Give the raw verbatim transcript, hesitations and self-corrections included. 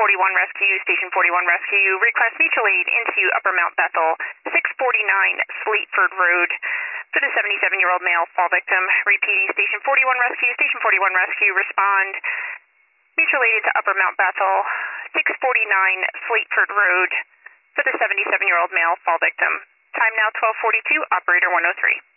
forty-one Rescue, Station forty-one Rescue. Request mutual aid into Upper Mount Bethel, six forty-nine Slateford Road for the seventy-seven-year-old male fall victim. Repeating, Station forty-one Rescue, Station forty-one Rescue. Respond. Mutual aid to Upper Mount Bethel, six forty-nine Slateford Road for the seventy-seven-year-old male fall victim. Time now twelve forty-two, operator one oh three.